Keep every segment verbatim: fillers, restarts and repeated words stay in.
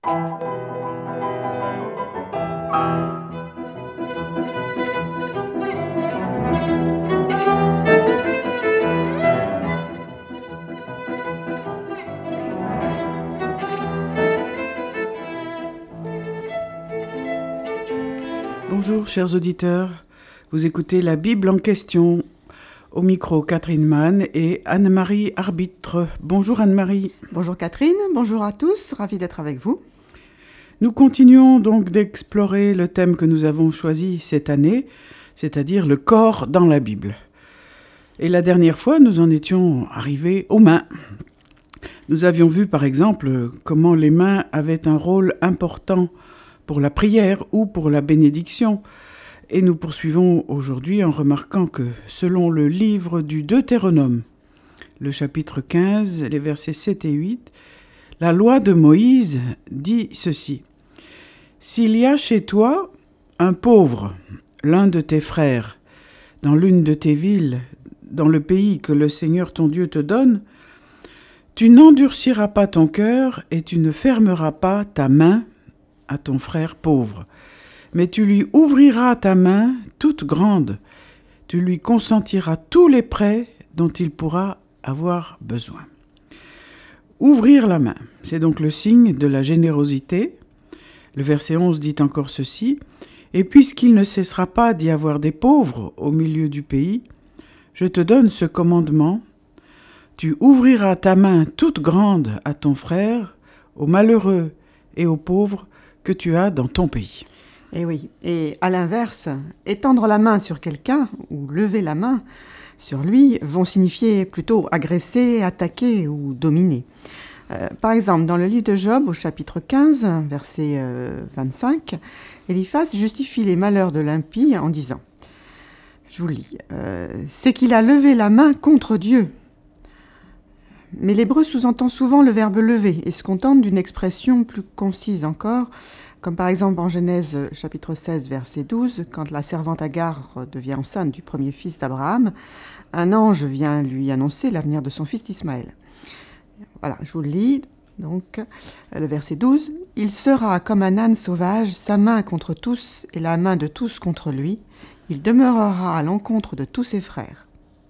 Bonjour chers auditeurs, vous écoutez la Bible en question. Au micro Catherine Mann et Anne-Marie Arbitre. Bonjour Anne-Marie. Bonjour Catherine, bonjour à tous, ravie d'être avec vous. Nous continuons donc d'explorer le thème que nous avons choisi cette année, c'est-à-dire le corps dans la Bible. Et la dernière fois, nous en étions arrivés aux mains. Nous avions vu par exemple comment les mains avaient un rôle important pour la prière ou pour la bénédiction. Et nous poursuivons aujourd'hui en remarquant que, selon le livre du Deutéronome, le chapitre quinze, les versets sept et huit, la loi de Moïse dit ceci. « S'il y a chez toi un pauvre, l'un de tes frères, dans l'une de tes villes, dans le pays que le Seigneur ton Dieu te donne, tu n'endurciras pas ton cœur et tu ne fermeras pas ta main à ton frère pauvre. Mais tu lui ouvriras ta main toute grande, tu lui consentiras tous les prêts dont il pourra avoir besoin. » Ouvrir la main, c'est donc le signe de la générosité. Le verset onze dit encore ceci, « Et puisqu'il ne cessera pas d'y avoir des pauvres au milieu du pays, je te donne ce commandement, tu ouvriras ta main toute grande à ton frère, aux malheureux et aux pauvres que tu as dans ton pays. » Et oui, et à l'inverse, étendre la main sur quelqu'un ou lever la main sur lui vont signifier plutôt agresser, attaquer ou dominer. Euh, par exemple, dans le livre de Job, au chapitre quinze, verset euh, vingt-cinq, Éliphaz justifie les malheurs de l'impie en disant, je vous le lis, euh, « C'est qu'il a levé la main contre Dieu. » Mais l'hébreu sous-entend souvent le verbe lever et se contente d'une expression plus concise encore, comme par exemple en Genèse chapitre seize, verset douze, quand la servante Agar devient enceinte du premier fils d'Abraham, un ange vient lui annoncer l'avenir de son fils Ismaël. Voilà, je vous le lis, donc le verset douze. « Il sera comme un âne sauvage, sa main contre tous et la main de tous contre lui. Il demeurera à l'encontre de tous ses frères. »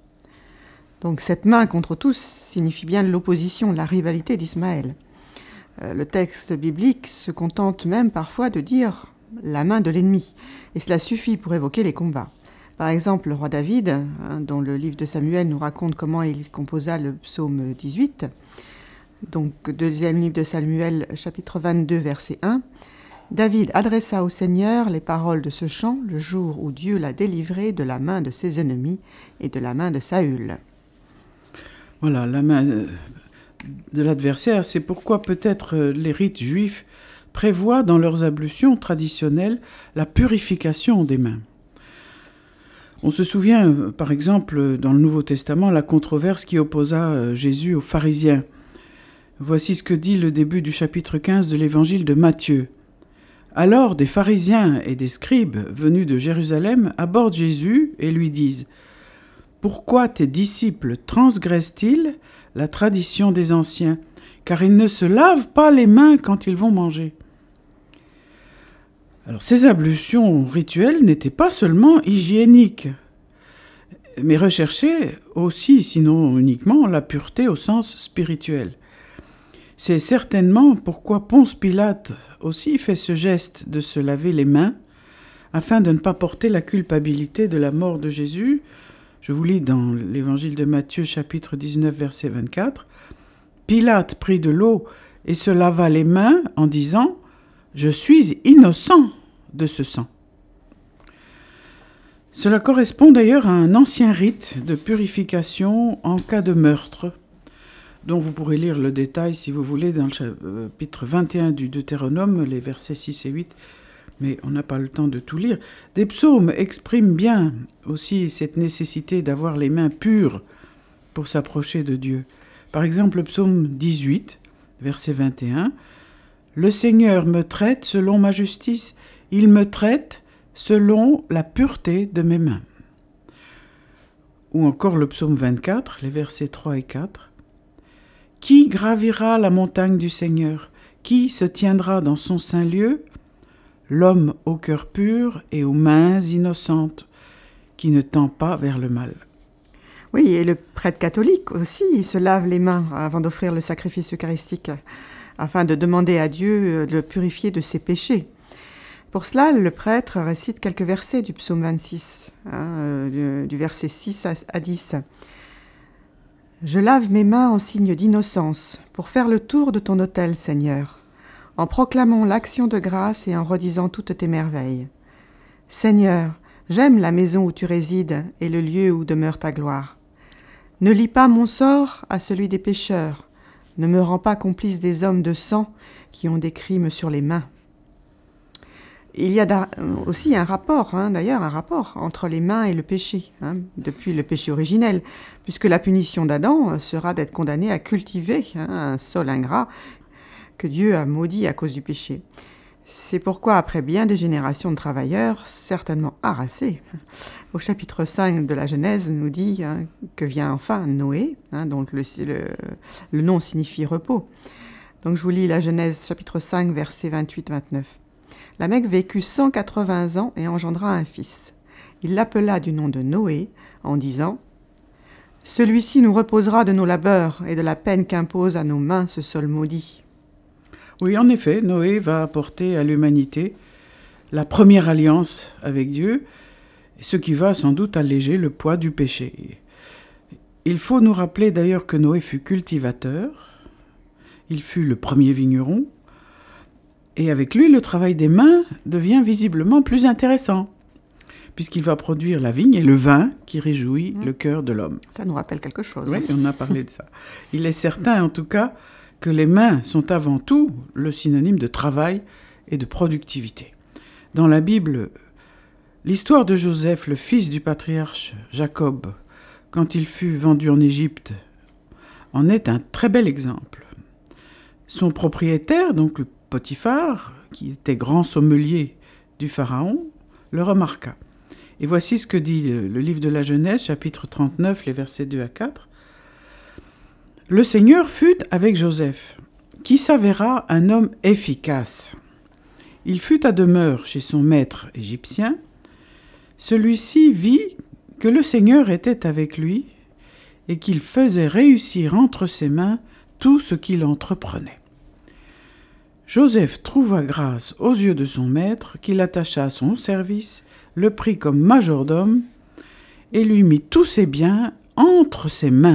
Donc cette main contre tous signifie bien l'opposition, la rivalité d'Ismaël. Le texte biblique se contente même parfois de dire « la main de l'ennemi », et cela suffit pour évoquer les combats. Par exemple, le roi David, hein, dont le livre de Samuel nous raconte comment il composa le psaume dix-huit, donc deuxième livre de Samuel, chapitre vingt-deux, verset un, « David adressa au Seigneur les paroles de ce chant le jour où Dieu l'a délivré de la main de ses ennemis et de la main de Saül. » Voilà, la main de l'adversaire, c'est pourquoi peut-être les rites juifs prévoient dans leurs ablutions traditionnelles la purification des mains. On se souvient, par exemple, dans le Nouveau Testament, la controverse qui opposa Jésus aux pharisiens. Voici ce que dit le début du chapitre quinze de l'évangile de Matthieu. « Alors des pharisiens et des scribes venus de Jérusalem abordent Jésus et lui disent « Pourquoi tes disciples transgressent-ils la tradition des anciens, car ils ne se lavent pas les mains quand ils vont manger. » Alors, ces ablutions rituelles n'étaient pas seulement hygiéniques, mais recherchaient aussi, sinon uniquement, la pureté au sens spirituel. C'est certainement pourquoi Ponce Pilate aussi fait ce geste de se laver les mains, afin de ne pas porter la culpabilité de la mort de Jésus. Je vous lis dans l'évangile de Matthieu, chapitre dix-neuf, verset vingt-quatre. « Pilate prit de l'eau et se lava les mains en disant « Je suis innocent de ce sang. » Cela correspond d'ailleurs à un ancien rite de purification en cas de meurtre, dont vous pourrez lire le détail, si vous voulez, dans le chapitre vingt et un du Deutéronome, les versets six et huit, mais on n'a pas le temps de tout lire. Des psaumes expriment bien aussi cette nécessité d'avoir les mains pures pour s'approcher de Dieu. Par exemple, le psaume dix-huit, verset vingt et un, « Le Seigneur me traite selon ma justice, il me traite selon la pureté de mes mains. » Ou encore le psaume vingt-quatre, les versets trois et quatre, « Qui gravira la montagne du Seigneur ? Qui se tiendra dans son saint lieu? L'homme au cœur pur et aux mains innocentes, qui ne tend pas vers le mal. Oui, et le prêtre catholique aussi, il se lave les mains avant d'offrir le sacrifice eucharistique, afin de demander à Dieu de le purifier de ses péchés. Pour cela, le prêtre récite quelques versets du psaume vingt-six, hein, du, du verset six à dix. « Je lave mes mains en signe d'innocence, pour faire le tour de ton autel, Seigneur, en proclamant l'action de grâce et en redisant toutes tes merveilles. Seigneur, j'aime la maison où tu résides et le lieu où demeure ta gloire. Ne lie pas mon sort à celui des pécheurs, ne me rends pas complice des hommes de sang qui ont des crimes sur les mains. » Il y a aussi un rapport, hein, d'ailleurs, un rapport entre les mains et le péché, hein, depuis le péché originel, puisque la punition d'Adam sera d'être condamné à cultiver hein, un sol ingrat que Dieu a maudit à cause du péché. C'est pourquoi, après bien des générations de travailleurs, certainement harassés, au chapitre cinq de la Genèse nous dit hein, que vient enfin Noé, hein, dont le, le, le nom signifie repos. Donc je vous lis la Genèse chapitre cinq, versets vingt-huit à vingt-neuf. Lamech vécut cent quatre-vingts ans et engendra un fils. Il l'appela du nom de Noé, en disant « Celui-ci nous reposera de nos labeurs et de la peine qu'impose à nos mains ce sol maudit. » Oui, en effet, Noé va apporter à l'humanité la première alliance avec Dieu, ce qui va sans doute alléger le poids du péché. Il faut nous rappeler d'ailleurs que Noé fut cultivateur, il fut le premier vigneron, et avec lui, le travail des mains devient visiblement plus intéressant, puisqu'il va produire la vigne et le vin qui réjouit mmh. le cœur de l'homme. Ça nous rappelle quelque chose. Oui, on a parlé de ça. Il est certain, en tout cas, que les mains sont avant tout le synonyme de travail et de productivité. Dans la Bible, l'histoire de Joseph, le fils du patriarche Jacob, quand il fut vendu en Égypte, en est un très bel exemple. Son propriétaire, donc le Potiphar, qui était grand sommelier du Pharaon, le remarqua. Et voici ce que dit le livre de la Genèse, chapitre trente-neuf, les versets deux à quatre. « Le Seigneur fut avec Joseph, qui s'avéra un homme efficace. Il fut à demeure chez son maître égyptien. Celui-ci vit que le Seigneur était avec lui et qu'il faisait réussir entre ses mains tout ce qu'il entreprenait. Joseph trouva grâce aux yeux de son maître, qui l'attacha à son service, le prit comme majordome et lui mit tous ses biens entre ses mains. »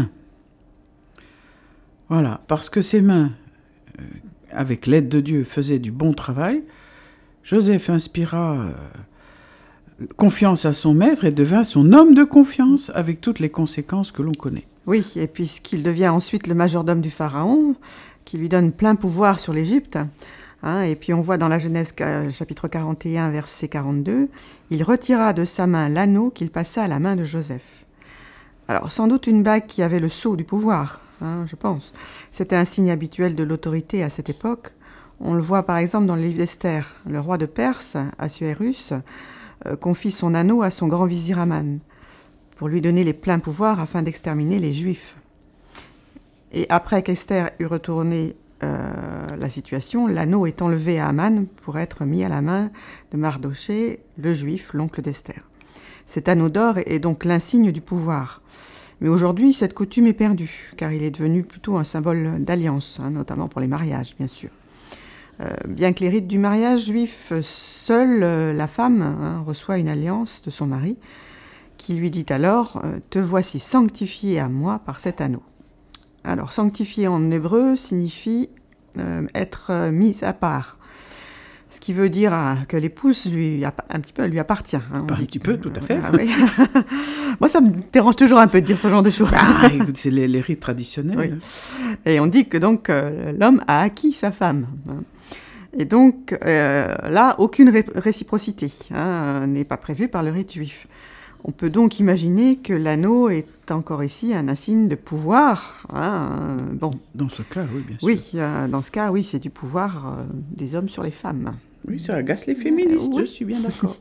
Voilà, parce que ses mains, euh, avec l'aide de Dieu, faisaient du bon travail, Joseph inspira euh, confiance à son maître et devint son homme de confiance, avec toutes les conséquences que l'on connaît. Oui, et puisqu'il devient ensuite le majordome du Pharaon, qui lui donne plein pouvoir sur l'Égypte. Hein, et puis on voit dans la Genèse chapitre quarante et un, verset quarante-deux, « Il retira de sa main l'anneau qu'il passa à la main de Joseph. » Alors sans doute une bague qui avait le sceau du pouvoir, hein, je pense. C'était un signe habituel de l'autorité à cette époque. On le voit par exemple dans le livre d'Esther. Le roi de Perse, Assuérus, euh, confie son anneau à son grand vizir Aman, pour lui donner les pleins pouvoirs afin d'exterminer les Juifs. Et après qu'Esther eut retourné euh, la situation, l'anneau est enlevé à Aman pour être mis à la main de Mardoché, le Juif, l'oncle d'Esther. Cet anneau d'or est donc l'insigne du pouvoir. Mais aujourd'hui, cette coutume est perdue, car il est devenu plutôt un symbole d'alliance, hein, notamment pour les mariages, bien sûr. Euh, bien que les rites du mariage juif, seule euh, la femme hein, reçoit une alliance de son mari, qui lui dit alors euh, « Te voici sanctifié à moi par cet anneau ». Alors, sanctifié en hébreu signifie euh, être euh, mis à part, ce qui veut dire euh, que l'épouse lui un petit peu lui appartient. Hein, un petit peu, tout à fait. Ah, oui. Moi, ça me dérange toujours un peu de dire ce genre de choses. Ah, écoute, c'est les, les rites traditionnels. Oui. Et on dit que donc euh, l'homme a acquis sa femme. Hein. Et donc euh, là, aucune ré- réciprocité hein, n'est pas prévue par le rite juif. On peut donc imaginer que l'anneau est encore ici un insigne de pouvoir. Hein, bon. Dans ce cas, oui, bien sûr. Oui, euh, dans ce cas, oui, c'est du pouvoir euh, des hommes sur les femmes. Oui, ça agace les féministes, euh, oui. Je suis bien d'accord.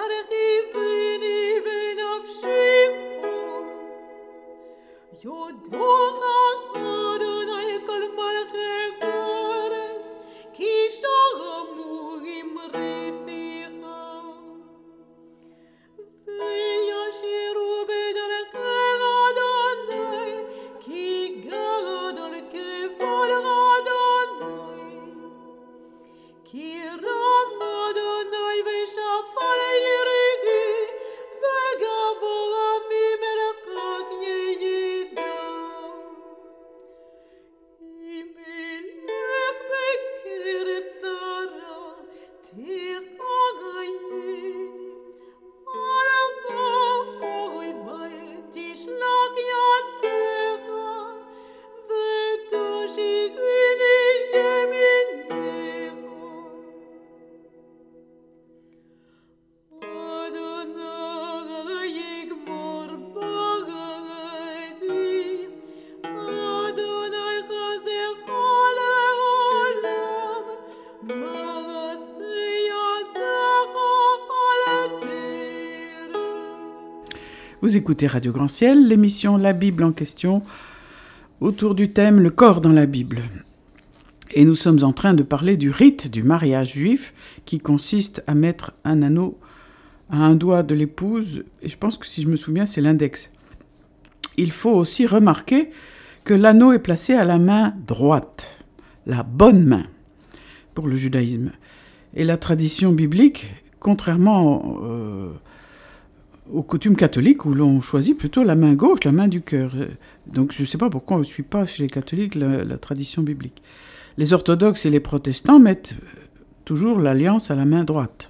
Vous écoutez Radio Grand Ciel, l'émission La Bible en question, autour du thème « Le corps dans la Bible ». Et nous sommes en train de parler du rite du mariage juif qui consiste à mettre un anneau à un doigt de l'épouse, et je pense que si je me souviens, c'est l'index. Il faut aussi remarquer que l'anneau est placé à la main droite, la bonne main, pour le judaïsme. Et la tradition biblique, contrairement euh, aux coutumes catholiques où l'on choisit plutôt la main gauche, la main du cœur. Donc je ne sais pas pourquoi on ne suit pas chez les catholiques la, la tradition biblique. Les orthodoxes et les protestants mettent toujours l'alliance à la main droite.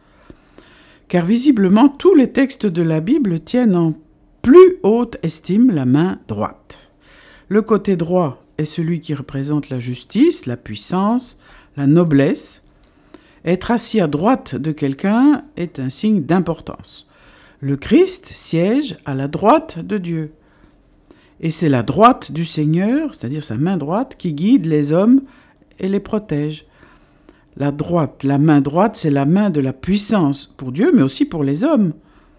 Car visiblement, tous les textes de la Bible tiennent en plus haute estime la main droite. Le côté droit est celui qui représente la justice, la puissance, la noblesse. Être assis à droite de quelqu'un est un signe d'importance. Le Christ siège à la droite de Dieu. Et c'est la droite du Seigneur, c'est-à-dire sa main droite, qui guide les hommes et les protège. La droite, la main droite, c'est la main de la puissance pour Dieu, mais aussi pour les hommes.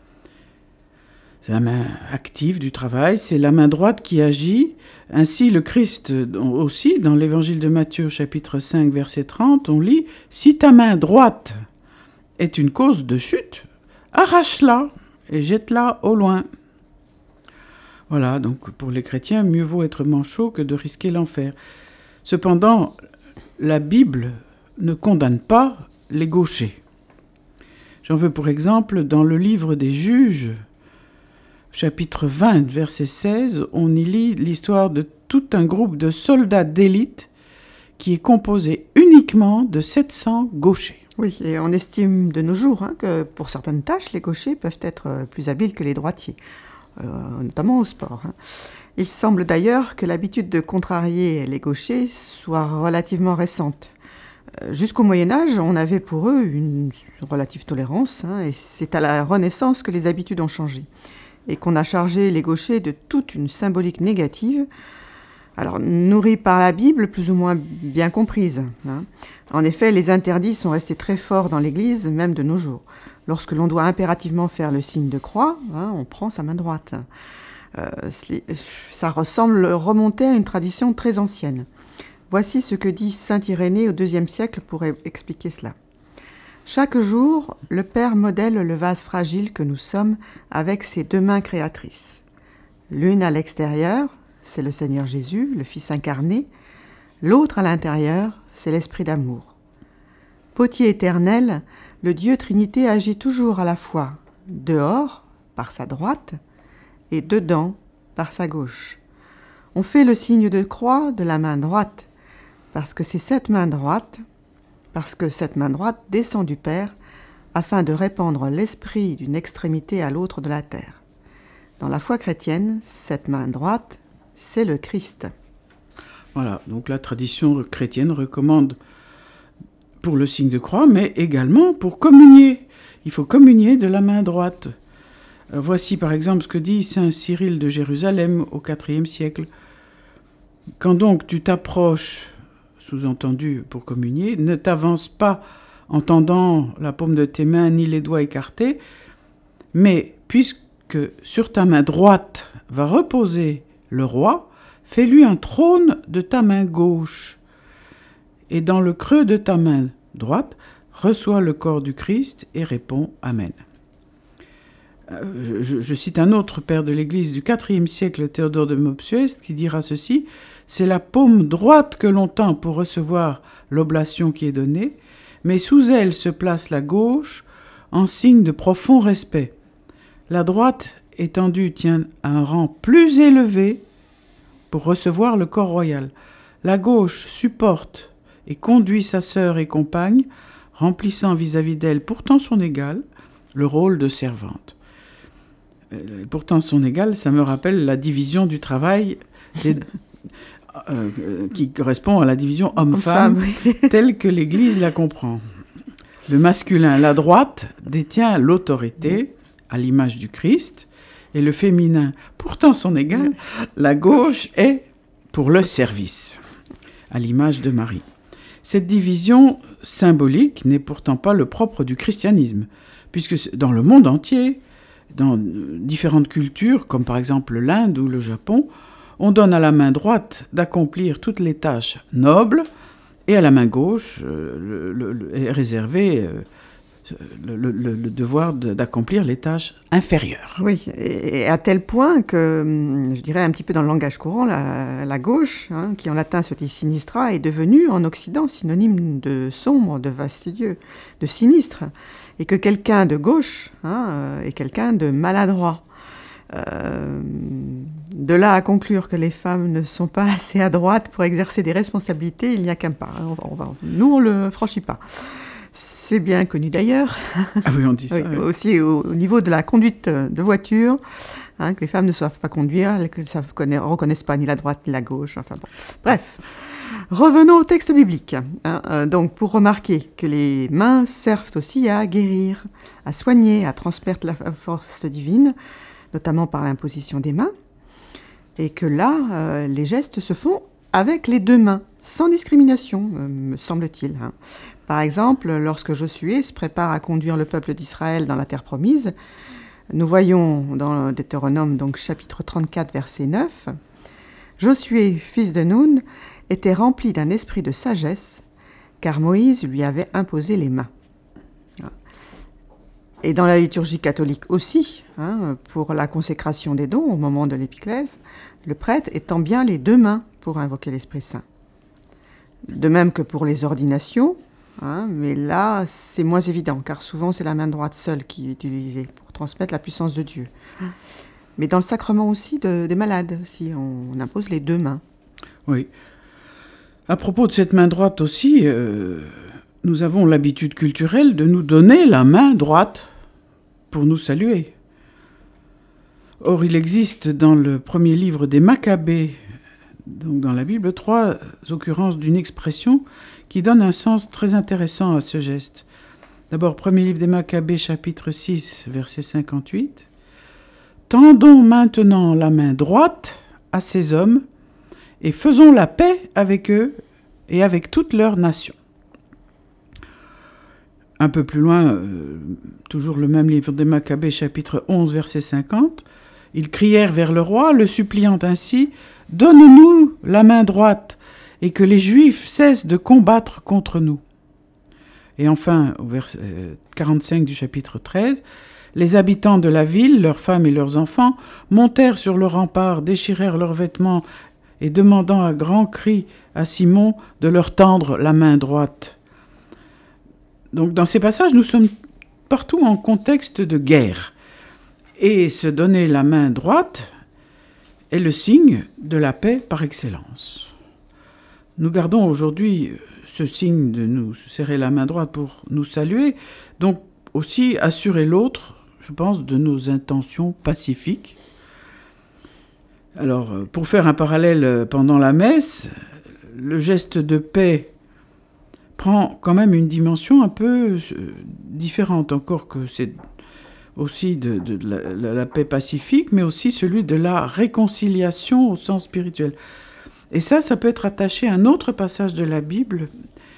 C'est la main active du travail, c'est la main droite qui agit. Ainsi, le Christ aussi, dans l'évangile de Matthieu, chapitre cinq, verset trente, on lit « Si ta main droite est une cause de chute, arrache-la et jette-la au loin. » Voilà, donc pour les chrétiens, mieux vaut être manchot que de risquer l'enfer. Cependant, la Bible ne condamne pas les gauchers. J'en veux pour exemple dans le livre des Juges, chapitre vingt, verset seize, on y lit l'histoire de tout un groupe de soldats d'élite qui est composé uniquement de sept cents gauchers. Oui, et on estime de nos jours hein, que pour certaines tâches, les gauchers peuvent être plus habiles que les droitiers, euh, notamment au sport. Hein. Il semble d'ailleurs que l'habitude de contrarier les gauchers soit relativement récente. Euh, jusqu'au Moyen-Âge, on avait pour eux une relative tolérance, hein, et c'est à la Renaissance que les habitudes ont changé, et qu'on a chargé les gauchers de toute une symbolique négative, alors nourrie par la Bible, plus ou moins bien comprise. Hein. En effet, les interdits sont restés très forts dans l'Église, même de nos jours. Lorsque l'on doit impérativement faire le signe de croix, hein, on prend sa main droite. Euh, ça ressemble remonter à une tradition très ancienne. Voici ce que dit saint Irénée au deuxième siècle pour expliquer cela. Chaque jour, le Père modèle le vase fragile que nous sommes avec ses deux mains créatrices. L'une à l'extérieur, c'est le Seigneur Jésus, le Fils incarné. L'autre à l'intérieur, c'est l'Esprit d'amour. Potier éternel, le Dieu Trinité agit toujours à la fois dehors, par sa droite, et dedans, par sa gauche. On fait le signe de croix de la main droite, parce que c'est cette main droite, parce que cette main droite descend du Père, afin de répandre l'Esprit d'une extrémité à l'autre de la terre. Dans la foi chrétienne, cette main droite, c'est le Christ. Voilà, donc la tradition chrétienne recommande pour le signe de croix, mais également pour communier. Il faut communier de la main droite. Voici par exemple ce que dit saint Cyril de Jérusalem au quatrième siècle. Quand donc tu t'approches, sous-entendu pour communier, ne t'avance pas en tendant la paume de tes mains ni les doigts écartés, mais puisque sur ta main droite va reposer le roi, fais-lui un trône de ta main gauche, et dans le creux de ta main droite, reçois le corps du Christ et réponds Amen. Euh, je, je cite un autre père de l'Église du quatrième siècle, Théodore de Mopsueste, qui dira ceci: « C'est la paume droite que l'on tend pour recevoir l'oblation qui est donnée, mais sous elle se place la gauche en signe de profond respect. La droite étendue tient un rang plus élevé pour recevoir le corps royal. La gauche supporte et conduit sa sœur et compagne, remplissant vis-à-vis d'elle, pourtant son égale, le rôle de servante. » Pourtant son égale, ça me rappelle la division du travail des, euh, qui correspond à la division homme-femme, oui. telle que l'Église la comprend. Le masculin, la droite, détient l'autorité à l'image du Christ, et le féminin, pourtant son égal, la gauche est pour le service, à l'image de Marie. Cette division symbolique n'est pourtant pas le propre du christianisme, puisque dans le monde entier, dans différentes cultures, comme par exemple l'Inde ou le Japon, on donne à la main droite d'accomplir toutes les tâches nobles, et à la main gauche euh, le, le, le, est réservé euh, le, le, le devoir de, d'accomplir les tâches inférieures. Oui, et à tel point que, je dirais un petit peu dans le langage courant, la, la gauche, hein, qui en latin se dit sinistra, est devenue en Occident synonyme de sombre, de fastidieux, de sinistre, et que quelqu'un de gauche hein, est quelqu'un de maladroit. Euh, de là à conclure que les femmes ne sont pas assez à droite pour exercer des responsabilités, il n'y a qu'un pas. On va, on va, nous, on ne le franchit pas. C'est bien connu d'ailleurs. Ah oui, on dit ça. Oui, oui. Aussi au, au niveau de la conduite de voiture, hein, que les femmes ne savent pas conduire, qu'elles ne reconnaissent pas ni la droite ni la gauche. Enfin bon. Bref, revenons au texte biblique. Hein, euh, donc, pour remarquer que les mains servent aussi à guérir, à soigner, à transmettre la force divine, notamment par l'imposition des mains, et que là, euh, les gestes se font avec les deux mains, sans discrimination, euh, me semble-t-il. Hein. Par exemple, lorsque Josué se prépare à conduire le peuple d'Israël dans la terre promise, nous voyons dans Deutéronome, donc chapitre trente-quatre, verset neuf, « Josué, fils de Nun, était rempli d'un esprit de sagesse, car Moïse lui avait imposé les mains. » Et dans la liturgie catholique aussi, hein, pour la consécration des dons au moment de l'épiclèse, le prêtre étend bien les deux mains pour invoquer l'Esprit Saint. De même que pour les ordinations, hein, mais là c'est moins évident, car souvent c'est la main droite seule qui est utilisée pour transmettre la puissance de Dieu. Mais dans le sacrement aussi de, des malades, si on, on impose les deux mains. Oui. À propos de cette main droite aussi, euh, nous avons l'habitude culturelle de nous donner la main droite pour nous saluer. Or, il existe dans le premier livre des Maccabées, donc dans la Bible, trois occurrences d'une expression qui donne un sens très intéressant à ce geste. D'abord, premier livre des Maccabées, chapitre six, verset cinquante-huit. « Tendons maintenant la main droite à ces hommes et faisons la paix avec eux et avec toute leur nation. » Un peu plus loin, euh, toujours le même livre des Maccabées, chapitre onze, verset cinquante, « Ils crièrent vers le roi, le suppliant ainsi, « Donne-nous la main droite, et que les Juifs cessent de combattre contre nous. » Et enfin, au verset quarante-cinq du chapitre treize, « Les habitants de la ville, leurs femmes et leurs enfants, montèrent sur le rempart, déchirèrent leurs vêtements, et demandant à grands cris à Simon de leur tendre la main droite. » Donc dans ces passages, nous sommes partout en contexte de guerre. Et se donner la main droite est le signe de la paix par excellence. Nous gardons aujourd'hui ce signe de nous serrer la main droite pour nous saluer, donc aussi assurer l'autre, je pense, de nos intentions pacifiques. Alors, pour faire un parallèle pendant la messe, le geste de paix prend quand même une dimension un peu différente, encore que c'est aussi de, de, de la, la paix pacifique, mais aussi celui de la réconciliation au sens spirituel. Et ça, ça peut être attaché à un autre passage de la Bible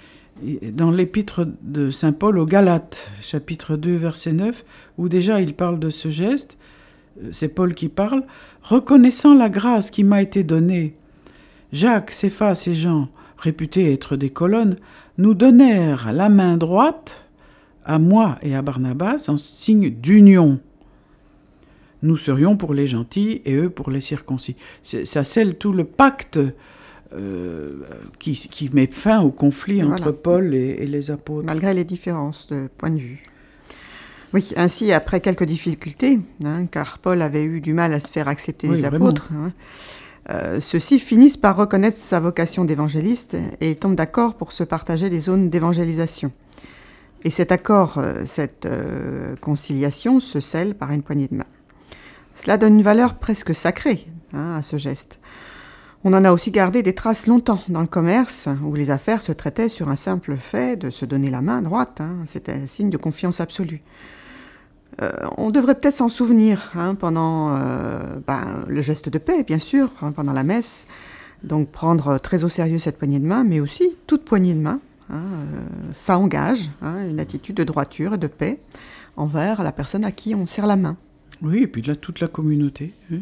dans l'épître de saint Paul aux Galates, chapitre deux, verset neuf, où déjà il parle de ce geste, c'est Paul qui parle, « Reconnaissant la grâce qui m'a été donnée, Jacques, Céphas et Jean, réputés être des colonnes, nous donnèrent la main droite à moi et à Barnabas en signe d'union. Nous serions pour les gentils et eux pour les circoncis. » Ça scelle tout le pacte euh, qui, qui met fin au conflit entre voilà. Paul et, et les apôtres. Malgré les différences de point de vue. Oui, ainsi, après quelques difficultés, hein, car Paul avait eu du mal à se faire accepter oui, des apôtres, hein, euh, ceux-ci finissent par reconnaître sa vocation d'évangéliste et ils tombent d'accord pour se partager les zones d'évangélisation. Et cet accord, euh, cette euh, conciliation se scelle par une poignée de main. Cela donne une valeur presque sacrée hein, à ce geste. On en a aussi gardé des traces longtemps dans le commerce, où les affaires se traitaient sur un simple fait de se donner la main droite. Hein, c'était un signe de confiance absolue. Euh, on devrait peut-être s'en souvenir hein, pendant euh, ben, le geste de paix, bien sûr, hein, pendant la messe. Donc prendre très au sérieux cette poignée de main, mais aussi toute poignée de main. Hein, euh, ça engage hein, une attitude de droiture et de paix envers la personne à qui on serre la main. Oui, et puis là, toute la communauté. Hein.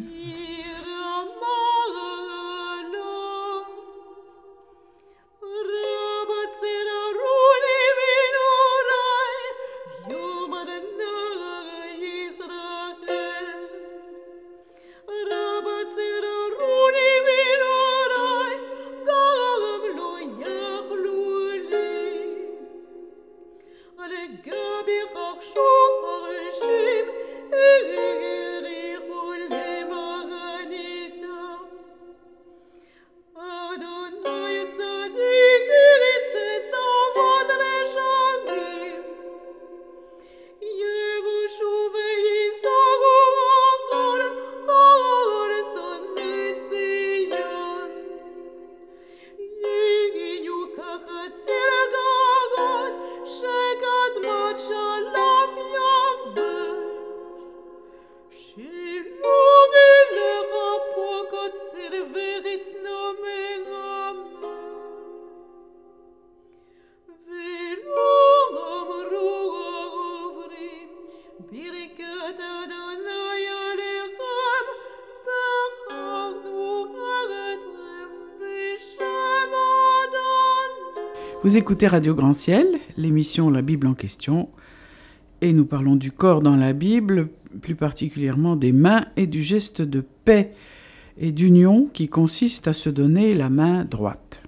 Vous écoutez Radio Grand Ciel, l'émission La Bible en question, et nous parlons du corps dans la Bible, plus particulièrement des mains et du geste de paix et d'union qui consiste à se donner la main droite.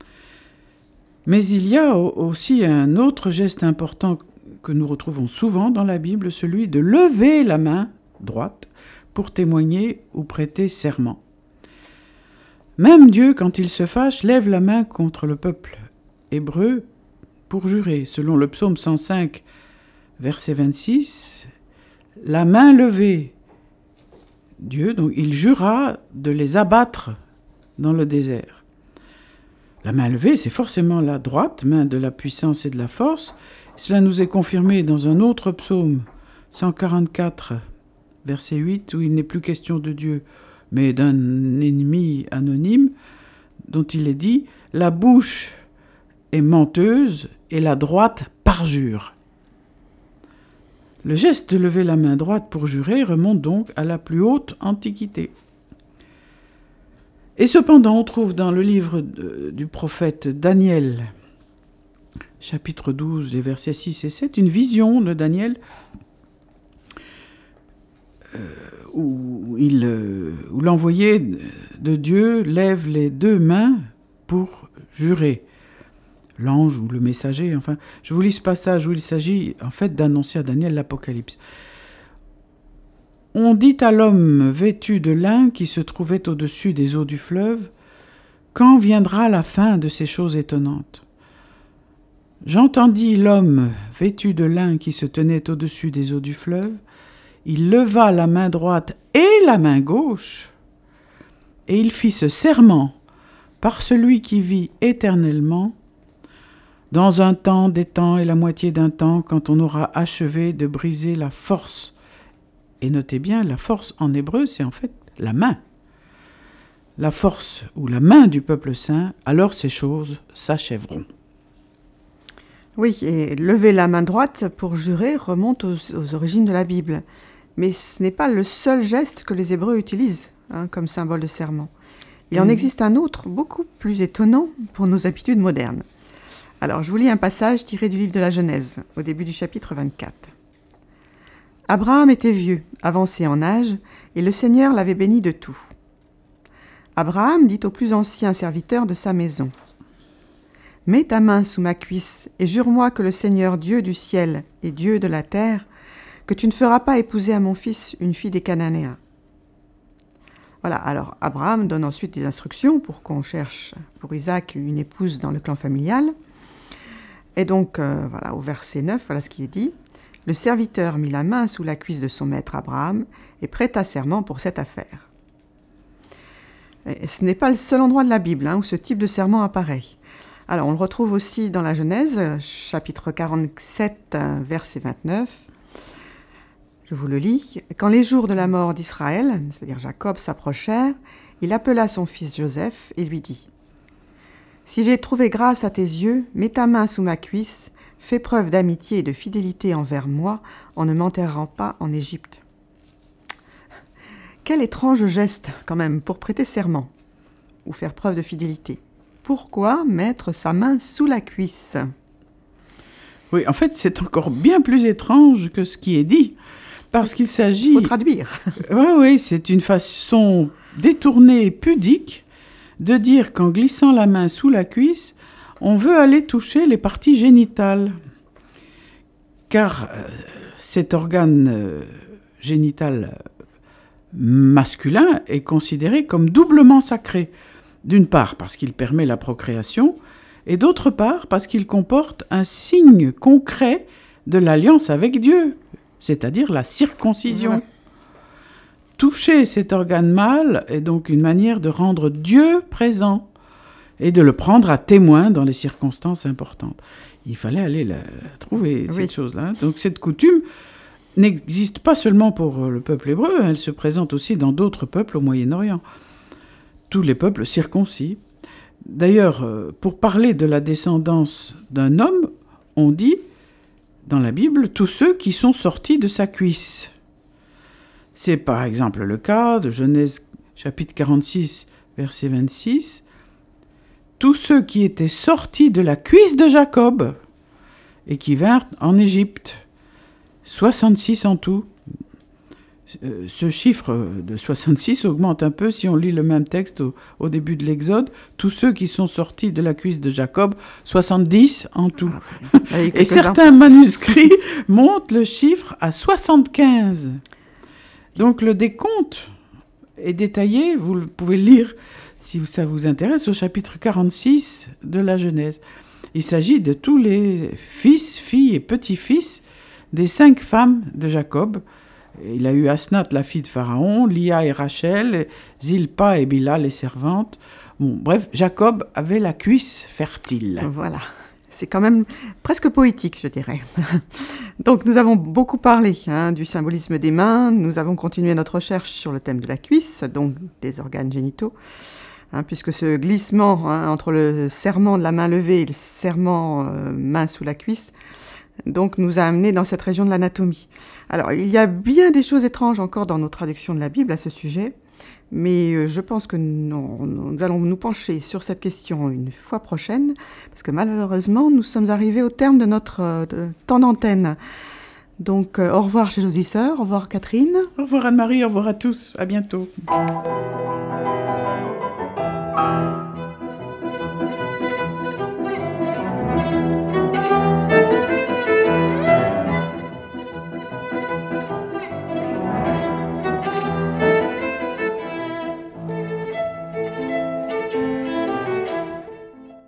Mais il y a aussi un autre geste important que nous retrouvons souvent dans la Bible, celui de lever la main droite pour témoigner ou prêter serment. Même Dieu, quand il se fâche, lève la main contre le peuple hébreu pour jurer. Selon le psaume cent cinq, verset vingt-six, la main levée, Dieu, donc il jura de les abattre dans le désert. La main levée, c'est forcément la droite, main de la puissance et de la force. Cela nous est confirmé dans un autre psaume, cent quarante-quatre, verset huit, où il n'est plus question de Dieu, mais d'un ennemi anonyme, dont il est dit « La bouche est menteuse et la droite parjure ». Le geste de lever la main droite pour jurer remonte donc à la plus haute antiquité. Et cependant, on trouve dans le livre de, du prophète Daniel, chapitre douze, les versets six et sept, une vision de Daniel euh, où, il, euh, où l'envoyé de Dieu lève les deux mains pour jurer. L'ange ou le messager, enfin, je vous lis ce passage où il s'agit en fait d'annoncer à Daniel l'Apocalypse. On dit à l'homme vêtu de lin qui se trouvait au-dessus des eaux du fleuve, « Quand viendra la fin de ces choses étonnantes ?» J'entendis l'homme vêtu de lin qui se tenait au-dessus des eaux du fleuve, il leva la main droite et la main gauche, et il fit ce serment par celui qui vit éternellement, dans un temps, des temps et la moitié d'un temps, quand on aura achevé de briser la force. Et notez bien, la force en hébreu, c'est en fait la main. La force ou la main du peuple saint, alors ces choses s'achèveront. Oui, et lever la main droite pour jurer remonte aux, aux origines de la Bible. Mais ce n'est pas le seul geste que les Hébreux utilisent hein, comme symbole de serment. Il en Mmh. existe un autre, beaucoup plus étonnant pour nos habitudes modernes. Alors, je vous lis un passage tiré du livre de la Genèse, au début du chapitre vingt-quatre. Abraham était vieux, avancé en âge, et le Seigneur l'avait béni de tout. Abraham dit au plus ancien serviteur de sa maison, « Mets ta main sous ma cuisse et jure-moi que le Seigneur Dieu du ciel et Dieu de la terre, que tu ne feras pas épouser à mon fils une fille des Cananéens. » Voilà, alors Abraham donne ensuite des instructions pour qu'on cherche pour Isaac une épouse dans le clan familial. Et donc, euh, voilà, au verset neuf, voilà ce qui est dit. « Le serviteur mit la main sous la cuisse de son maître Abraham et prêta serment pour cette affaire. » Et ce n'est pas le seul endroit de la Bible hein, où ce type de serment apparaît. Alors, on le retrouve aussi dans la Genèse, chapitre quarante-sept, verset vingt-neuf. Je vous le lis. « Quand les jours de la mort d'Israël, c'est-à-dire Jacob, s'approchèrent, il appela son fils Joseph et lui dit « Si j'ai trouvé grâce à tes yeux, mets ta main sous ma cuisse, fais preuve d'amitié et de fidélité envers moi en ne m'enterrant pas en Égypte. » Quel étrange geste, quand même, pour prêter serment ou faire preuve de fidélité. Pourquoi mettre sa main sous la cuisse ? Oui, en fait, c'est encore bien plus étrange que ce qui est dit, parce qu'il s'agit... Il faut traduire. Oui, oui, c'est une façon détournée et pudique de dire qu'en glissant la main sous la cuisse, on veut aller toucher les parties génitales. Car euh, cet organe euh, génital masculin est considéré comme doublement sacré. D'une part parce qu'il permet la procréation, et d'autre part parce qu'il comporte un signe concret de l'alliance avec Dieu, c'est-à-dire la circoncision. Ouais. Toucher cet organe mâle est donc une manière de rendre Dieu présent et de le prendre à témoin dans les circonstances importantes. Il fallait aller la, la trouver, oui. cette chose-là. Donc cette coutume n'existe pas seulement pour le peuple hébreu, elle se présente aussi dans d'autres peuples au Moyen-Orient. Tous les peuples circoncis. D'ailleurs, pour parler de la descendance d'un homme, on dit, dans la Bible, tous ceux qui sont sortis de sa cuisse. C'est par exemple le cas de Genèse chapitre quarante-six, verset vingt-six. Tous ceux qui étaient sortis de la cuisse de Jacob et qui vinrent en Égypte. soixante-six en tout. Euh, ce chiffre de soixante-six augmente un peu si on lit le même texte au, au début de l'Exode. Tous ceux qui sont sortis de la cuisse de Jacob, soixante-dix en tout. Ah, et certains manuscrits montent le chiffre à soixante-quinze. Donc le décompte est détaillé, vous pouvez le lire si ça vous intéresse, au chapitre quarante-six de la Genèse. Il s'agit de tous les fils, filles et petits-fils des cinq femmes de Jacob. Il a eu Asnath, la fille de Pharaon, Lia et Rachel, Zilpa et Bila, les servantes. Bon, bref, Jacob avait la cuisse fertile. Voilà, c'est quand même presque poétique, je dirais. Donc nous avons beaucoup parlé hein, du symbolisme des mains, nous avons continué notre recherche sur le thème de la cuisse, donc des organes génitaux, hein, puisque ce glissement hein, entre le serment de la main levée et le serment euh, main sous la cuisse, donc nous a amené dans cette région de l'anatomie. Alors, il y a bien des choses étranges encore dans nos traductions de la Bible à ce sujet, mais je pense que nous, nous allons nous pencher sur cette question une fois prochaine, parce que malheureusement, nous sommes arrivés au terme de notre de, temps d'antenne. Donc, euh, au revoir chez les auditeurs, au revoir Catherine. Au revoir Anne-Marie, au revoir à tous, à bientôt.